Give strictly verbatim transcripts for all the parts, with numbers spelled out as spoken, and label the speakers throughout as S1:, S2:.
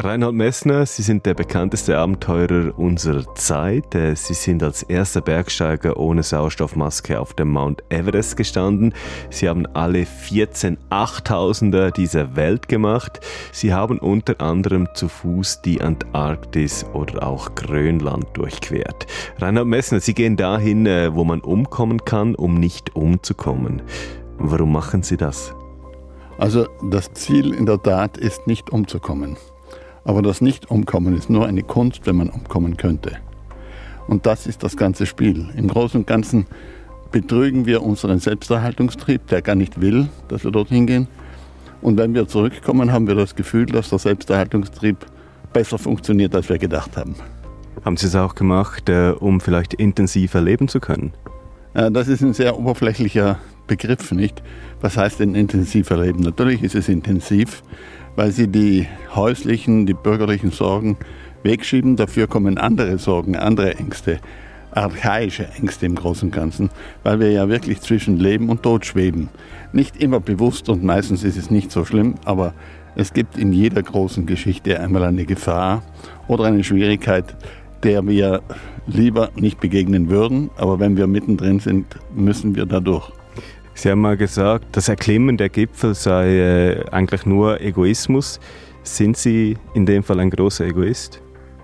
S1: Reinhold Messner, Sie sind der bekannteste Abenteurer unserer Zeit. Sie sind als erster Bergsteiger ohne Sauerstoffmaske auf dem Mount Everest gestanden. Sie haben alle vierzehn Achttausender dieser Welt gemacht. Sie haben unter anderem zu Fuß die Antarktis oder auch Grönland durchquert. Reinhold Messner, Sie gehen dahin, wo man umkommen kann, um nicht umzukommen. Warum machen Sie das?
S2: Also das Ziel in der Tat ist, nicht umzukommen. Aber das Nicht-Umkommen ist nur eine Kunst, wenn man umkommen könnte. Und das ist das ganze Spiel. Im Großen und Ganzen betrügen wir unseren Selbsterhaltungstrieb, der gar nicht will, dass wir dorthin gehen. Und wenn wir zurückkommen, haben wir das Gefühl, dass der Selbsterhaltungstrieb besser funktioniert, als wir gedacht haben.
S1: Haben Sie es auch gemacht, um vielleicht intensiver leben zu können?
S2: Das ist ein sehr oberflächlicher Begriff, nicht? Was heißt denn intensiver leben? Natürlich ist es intensiv, weil sie die häuslichen, die bürgerlichen Sorgen wegschieben. Dafür kommen andere Sorgen, andere Ängste, archaische Ängste im Großen und Ganzen, weil wir ja wirklich zwischen Leben und Tod schweben. Nicht immer bewusst und meistens ist es nicht so schlimm, aber es gibt in jeder großen Geschichte einmal eine Gefahr oder eine Schwierigkeit, der wir lieber nicht begegnen würden, aber wenn wir mittendrin sind, müssen wir da durch.
S1: Sie haben mal gesagt, das Erklimmen der Gipfel sei äh, eigentlich nur Egoismus. Sind Sie in dem Fall ein großer Egoist?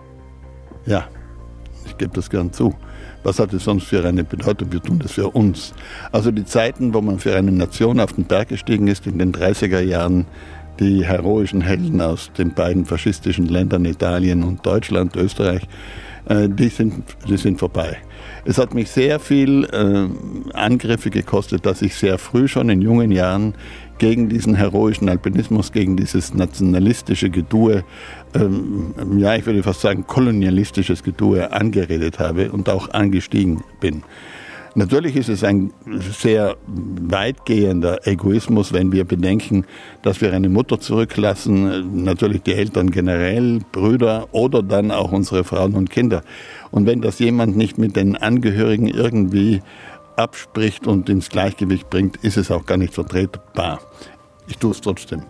S2: Ja, ich gebe das gern zu. Was hat es sonst für eine Bedeutung? Wir tun das für uns. Also die Zeiten, wo man für eine Nation auf den Berg gestiegen ist, in den dreißiger Jahren, die heroischen Helden aus den beiden faschistischen Ländern Italien und Deutschland, Österreich, äh, die sind, die sind vorbei. Es hat mich sehr viel äh, Angriffe gekostet, dass ich sehr früh schon in jungen Jahren gegen diesen heroischen Alpinismus, gegen dieses nationalistische Gedue, ähm, ja, ich würde fast sagen kolonialistisches Gedue angeredet habe und auch angestiegen bin. Natürlich ist es ein sehr weitgehender Egoismus, wenn wir bedenken, dass wir eine Mutter zurücklassen, natürlich die Eltern generell, Brüder oder dann auch unsere Frauen und Kinder. Und wenn das jemand nicht mit den Angehörigen irgendwie abspricht und ins Gleichgewicht bringt, ist es auch gar nicht vertretbar. Ich tue es trotzdem.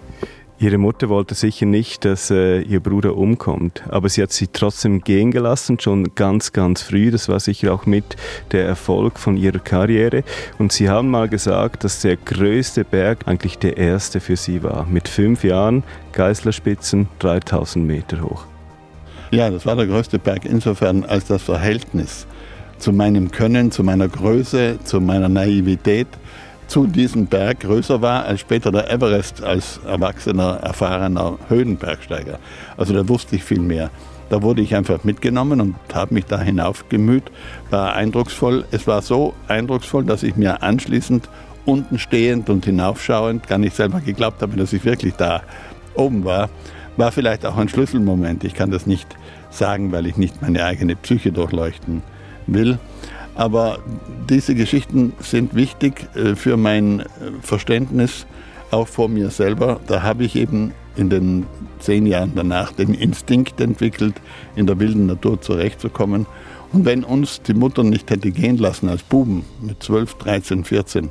S1: Ihre Mutter wollte sicher nicht, dass äh, Ihr Bruder umkommt, aber sie hat Sie trotzdem gehen gelassen, schon ganz, ganz früh. Das war sicher auch mit der Erfolg von Ihrer Karriere. Und Sie haben mal gesagt, dass der größte Berg eigentlich der erste für Sie war. Mit fünf Jahren, Geislerspitzen, dreitausend Meter hoch.
S2: Ja, das war der größte Berg insofern, als das Verhältnis zu meinem Können, zu meiner Größe, zu meiner Naivität zu diesem Berg größer war als später der Everest als erwachsener, erfahrener Höhenbergsteiger. Also da wusste ich viel mehr. Da wurde ich einfach mitgenommen und habe mich da hinaufgemüht. War eindrucksvoll. Es war so eindrucksvoll, dass ich mir anschließend unten stehend und hinaufschauend gar nicht selber geglaubt habe, dass ich wirklich da oben war. War vielleicht auch ein Schlüsselmoment. Ich kann das nicht sagen, weil ich nicht meine eigene Psyche durchleuchten will. Aber diese Geschichten sind wichtig für mein Verständnis, auch vor mir selber. Da habe ich eben in den zehn Jahren danach den Instinkt entwickelt, in der wilden Natur zurechtzukommen. Und wenn uns die Mutter nicht hätte gehen lassen als Buben mit zwölf, dreizehn, vierzehn,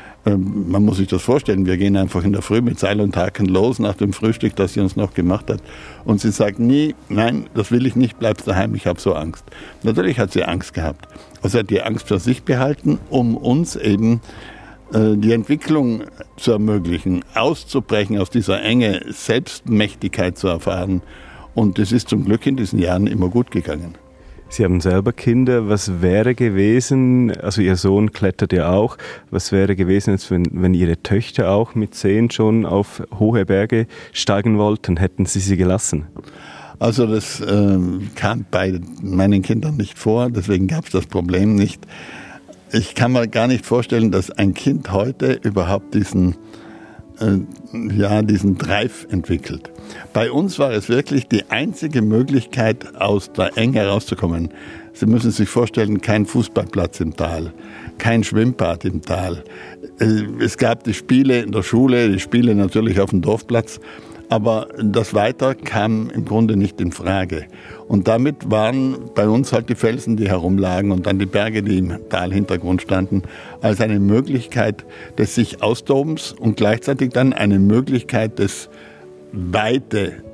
S2: man muss sich das vorstellen, wir gehen einfach in der Früh mit Seil und Haken los nach dem Frühstück, das sie uns noch gemacht hat. Und sie sagt nie, nein, das will ich nicht, bleibst daheim, ich habe so Angst. Natürlich hat sie Angst gehabt. Also hat die Angst für sich behalten, um uns eben äh, die Entwicklung zu ermöglichen, auszubrechen aus dieser Enge, Selbstmächtigkeit zu erfahren. Und das ist zum Glück in diesen Jahren immer gut gegangen.
S1: Sie haben selber Kinder. Was wäre gewesen, also Ihr Sohn klettert ja auch, was wäre gewesen, wenn, wenn Ihre Töchter auch mit zehn schon auf hohe Berge steigen wollten? Hätten Sie sie gelassen?
S2: Also das äh, kam bei meinen Kindern nicht vor, deswegen gab es das Problem nicht. Ich kann mir gar nicht vorstellen, dass ein Kind heute überhaupt diesen, äh, ja, diesen Drive entwickelt. Bei uns war es wirklich die einzige Möglichkeit, aus der Enge herauszukommen. Sie müssen sich vorstellen, kein Fußballplatz im Tal, kein Schwimmbad im Tal. Es gab die Spiele in der Schule, die Spiele natürlich auf dem Dorfplatz, aber das Weiter kam im Grunde nicht in Frage. Und damit waren bei uns halt die Felsen, die herumlagen und dann die Berge, die im Talhintergrund standen, als eine Möglichkeit des sich Austobens und gleichzeitig dann eine Möglichkeit des Weite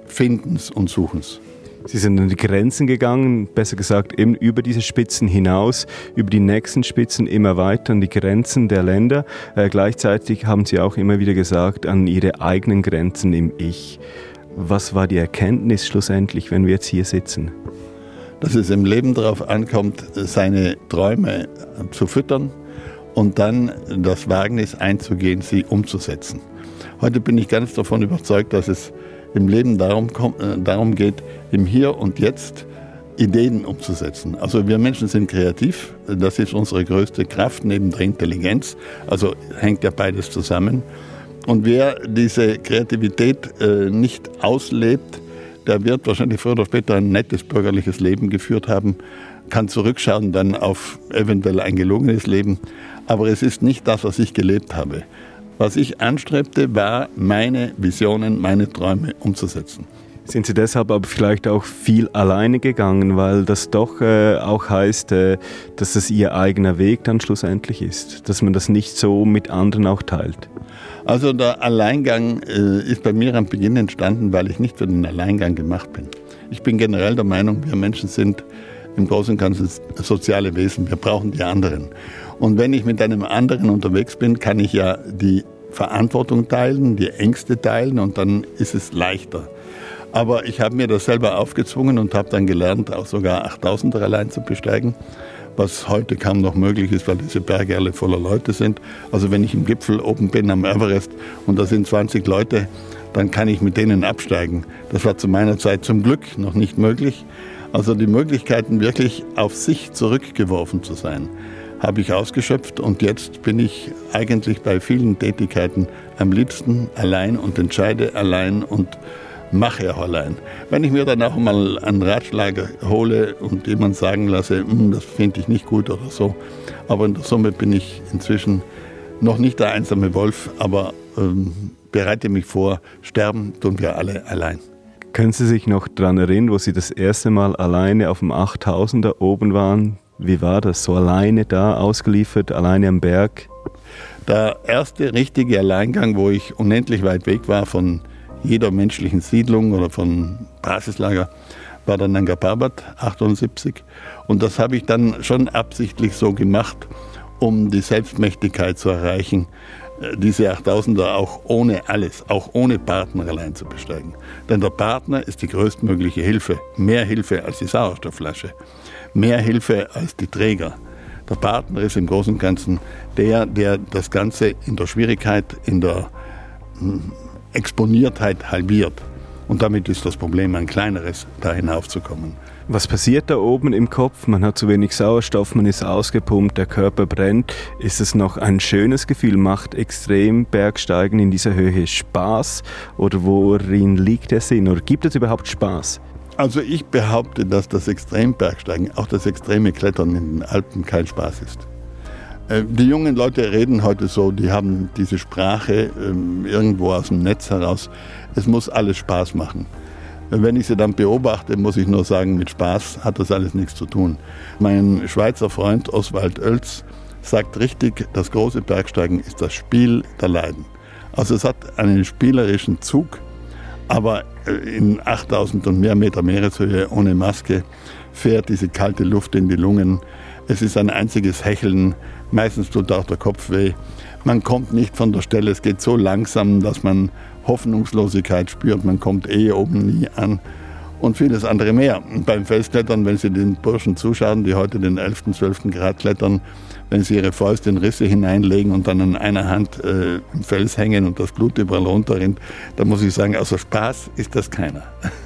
S2: Findens und Suchens.
S1: Sie sind an die Grenzen gegangen, besser gesagt eben über diese Spitzen hinaus, über die nächsten Spitzen immer weiter an die Grenzen der Länder. Äh, gleichzeitig haben Sie auch immer wieder gesagt, an Ihre eigenen Grenzen im Ich. Was war die Erkenntnis schlussendlich, wenn wir jetzt hier sitzen?
S2: Dass es im Leben darauf ankommt, seine Träume zu füttern und dann das Wagnis einzugehen, sie umzusetzen. Heute bin ich ganz davon überzeugt, dass es im Leben darum, kommt, äh, darum geht, im Hier und Jetzt Ideen umzusetzen. Also wir Menschen sind kreativ, das ist unsere größte Kraft neben der Intelligenz, also hängt ja beides zusammen. Und wer diese Kreativität äh, nicht auslebt, der wird wahrscheinlich früher oder später ein nettes bürgerliches Leben geführt haben, kann zurückschauen dann auf eventuell ein gelungenes Leben, aber es ist nicht das, was ich gelebt habe. Was ich anstrebte, war, meine Visionen, meine Träume umzusetzen.
S1: Sind Sie deshalb aber vielleicht auch viel alleine gegangen, weil das doch äh, auch heißt, äh, dass es Ihr eigener Weg dann schlussendlich ist, dass man das nicht so mit anderen auch teilt?
S2: Also der Alleingang äh, ist bei mir am Beginn entstanden, weil ich nicht für den Alleingang gemacht bin. Ich bin generell der Meinung, wir Menschen sind im Großen und Ganzen soziale Wesen, wir brauchen die anderen. Und wenn ich mit einem anderen unterwegs bin, kann ich ja die Verantwortung teilen, die Ängste teilen und dann ist es leichter. Aber ich habe mir das selber aufgezwungen und habe dann gelernt, auch sogar achttausender allein zu besteigen, was heute kaum noch möglich ist, weil diese Berge alle voller Leute sind. Also wenn ich im Gipfel oben bin am Everest und da sind zwanzig Leute, dann kann ich mit denen absteigen. Das war zu meiner Zeit zum Glück noch nicht möglich. Also die Möglichkeiten, wirklich auf sich zurückgeworfen zu sein, habe ich ausgeschöpft und jetzt bin ich eigentlich bei vielen Tätigkeiten am liebsten allein und entscheide allein und mache auch allein. Wenn ich mir dann auch mal einen Ratschlag hole und jemand sagen lasse, das finde ich nicht gut oder so, aber in der Summe bin ich inzwischen noch nicht der einsame Wolf, aber ähm, bereite mich vor, sterben tun wir alle allein.
S1: Können Sie sich noch daran erinnern, wo Sie das erste Mal alleine auf dem achttausender oben waren? Wie war das, so alleine da, ausgeliefert, alleine am Berg?
S2: Der erste richtige Alleingang, wo ich unendlich weit weg war von jeder menschlichen Siedlung oder von Basislager, war dann Nanga Parbat, achtundsiebzig. Und das habe ich dann schon absichtlich so gemacht, um die Selbstmächtigkeit zu erreichen, diese achttausender auch ohne alles, auch ohne Partner allein zu besteigen. Denn der Partner ist die größtmögliche Hilfe, mehr Hilfe als die Sauerstoffflasche. Mehr Hilfe als die Träger. Der Partner ist im Großen und Ganzen der, der das Ganze in der Schwierigkeit, in der Exponiertheit halbiert. Und damit ist das Problem ein kleineres, da hinaufzukommen.
S1: Was passiert da oben im Kopf? Man hat zu wenig Sauerstoff, man ist ausgepumpt, der Körper brennt. Ist es noch ein schönes Gefühl? Macht extrem Bergsteigen in dieser Höhe Spaß? Oder worin liegt der Sinn? Oder gibt es überhaupt Spaß?
S2: Also ich behaupte, dass das Extrembergsteigen, auch das extreme Klettern in den Alpen kein Spaß ist. Die jungen Leute reden heute so, die haben diese Sprache irgendwo aus dem Netz heraus. Es muss alles Spaß machen. Wenn ich sie dann beobachte, muss ich nur sagen, mit Spaß hat das alles nichts zu tun. Mein Schweizer Freund Oswald Oelz sagt richtig, das große Bergsteigen ist das Spiel der Leiden. Also es hat einen spielerischen Zug, aber in achttausend und mehr Meter Meereshöhe ohne Maske fährt diese kalte Luft in die Lungen. Es ist ein einziges Hecheln, meistens tut auch der Kopf weh. Man kommt nicht von der Stelle, es geht so langsam, dass man Hoffnungslosigkeit spürt, man kommt eh oben nie an und vieles andere mehr. Und beim Felsklettern, wenn Sie den Burschen zuschauen, die heute den elften, zwölften Grad klettern, wenn sie ihre Fäuste in Risse hineinlegen und dann an einer Hand äh, im Fels hängen und das Blut überall runterrinnt, dann muss ich sagen, außer Spaß ist das keiner.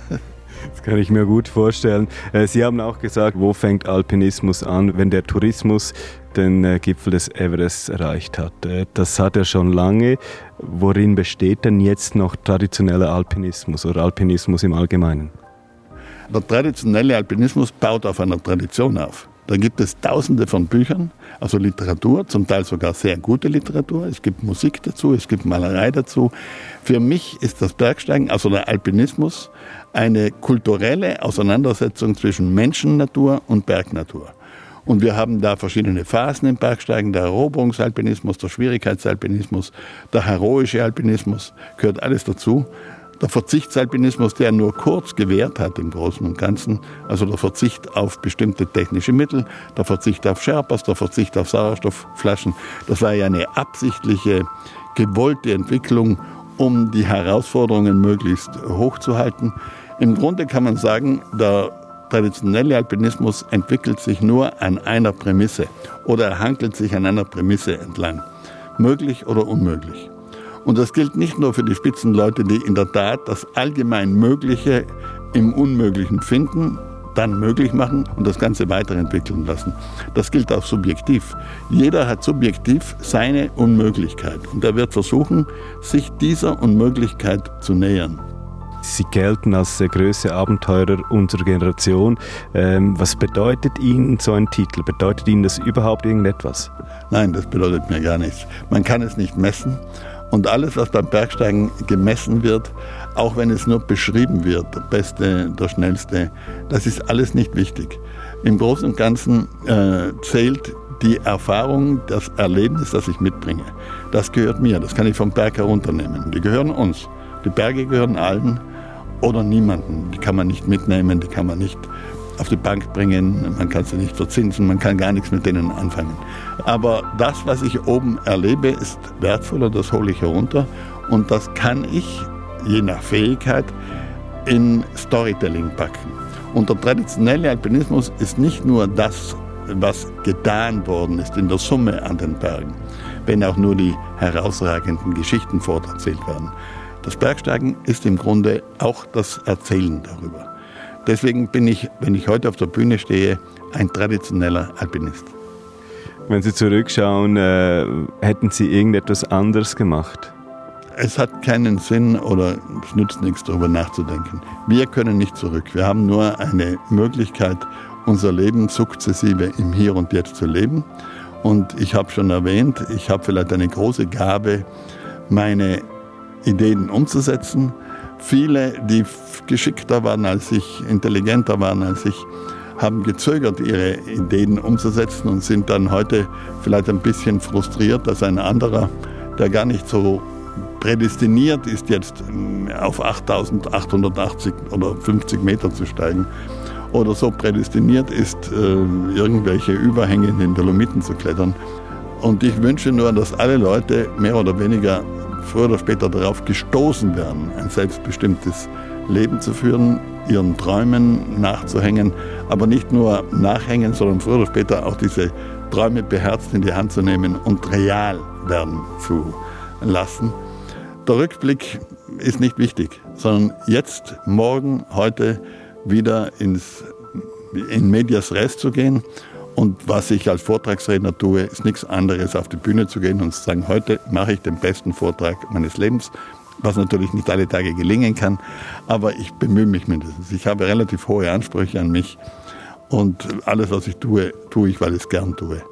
S1: Das kann ich mir gut vorstellen. Sie haben auch gesagt, wo fängt Alpinismus an, wenn der Tourismus den Gipfel des Everest erreicht hat. Das hat er schon lange. Worin besteht denn jetzt noch traditioneller Alpinismus oder Alpinismus im Allgemeinen?
S2: Der traditionelle Alpinismus baut auf einer Tradition auf. Da gibt es tausende von Büchern, also Literatur, zum Teil sogar sehr gute Literatur. Es gibt Musik dazu, es gibt Malerei dazu. Für mich ist das Bergsteigen, also der Alpinismus, eine kulturelle Auseinandersetzung zwischen Menschennatur und Bergnatur. Und wir haben da verschiedene Phasen im Bergsteigen, der Eroberungsalpinismus, der Schwierigkeitsalpinismus, der heroische Alpinismus, gehört alles dazu. Der Verzichtsalpinismus, der nur kurz gewährt hat im Großen und Ganzen, also der Verzicht auf bestimmte technische Mittel, der Verzicht auf Sherpas, der Verzicht auf Sauerstoffflaschen, das war ja eine absichtliche, gewollte Entwicklung, um die Herausforderungen möglichst hoch zu halten. Im Grunde kann man sagen, der traditionelle Alpinismus entwickelt sich nur an einer Prämisse oder er hankelt sich an einer Prämisse entlang. Möglich oder unmöglich. Und das gilt nicht nur für die Spitzenleute, die in der Tat das allgemein Mögliche im Unmöglichen finden, dann möglich machen und das Ganze weiterentwickeln lassen. Das gilt auch subjektiv. Jeder hat subjektiv seine Unmöglichkeit und er wird versuchen, sich dieser Unmöglichkeit zu nähern.
S1: Sie gelten als der größte Abenteurer unserer Generation. Ähm, was bedeutet Ihnen so ein Titel? Bedeutet Ihnen das überhaupt irgendetwas?
S2: Nein, das bedeutet mir gar nichts. Man kann es nicht messen. Und alles, was beim Bergsteigen gemessen wird, auch wenn es nur beschrieben wird, der Beste, der Schnellste, das ist alles nicht wichtig. Im Großen und Ganzen äh, zählt die Erfahrung, das Erlebnis, das ich mitbringe. Das gehört mir, das kann ich vom Berg herunternehmen. Die gehören uns. Die Berge gehören allen oder niemanden. Die kann man nicht mitnehmen, die kann man nicht auf die Bank bringen, man kann sie nicht verzinsen, man kann gar nichts mit denen anfangen. Aber das, was ich oben erlebe, ist wertvoller, das hole ich herunter und das kann ich, je nach Fähigkeit, in Storytelling packen. Und der traditionelle Alpinismus ist nicht nur das, was getan worden ist in der Summe an den Bergen, wenn auch nur die herausragenden Geschichten vorerzählt werden. Das Bergsteigen ist im Grunde auch das Erzählen darüber. Deswegen bin ich, wenn ich heute auf der Bühne stehe, ein traditioneller Alpinist.
S1: Wenn Sie zurückschauen, äh, hätten Sie irgendetwas anderes gemacht?
S2: Es hat keinen Sinn oder es nützt nichts, darüber nachzudenken. Wir können nicht zurück. Wir haben nur eine Möglichkeit, unser Leben sukzessive im Hier und Jetzt zu leben. Und ich habe schon erwähnt, ich habe vielleicht eine große Gabe, meine Ideen umzusetzen. Viele, die geschickter waren als ich, intelligenter waren als ich, haben gezögert, ihre Ideen umzusetzen und sind dann heute vielleicht ein bisschen frustriert, dass ein anderer, der gar nicht so prädestiniert ist, jetzt auf achttausendachthundertachtzig oder fünfzig Meter zu steigen oder so prädestiniert ist, irgendwelche Überhänge in den Dolomiten zu klettern. Und ich wünsche nur, dass alle Leute mehr oder weniger früher oder später darauf gestoßen werden, ein selbstbestimmtes Leben zu führen, ihren Träumen nachzuhängen, aber nicht nur nachhängen, sondern früher oder später auch diese Träume beherzt in die Hand zu nehmen und real werden zu lassen. Der Rückblick ist nicht wichtig, sondern jetzt, morgen, heute wieder ins, in medias res zu gehen. Und was ich als Vortragsredner tue, ist nichts anderes, auf die Bühne zu gehen und zu sagen, heute mache ich den besten Vortrag meines Lebens, was natürlich nicht alle Tage gelingen kann, aber ich bemühe mich mindestens. Ich habe relativ hohe Ansprüche an mich und alles, was ich tue, tue ich, weil ich es gern tue.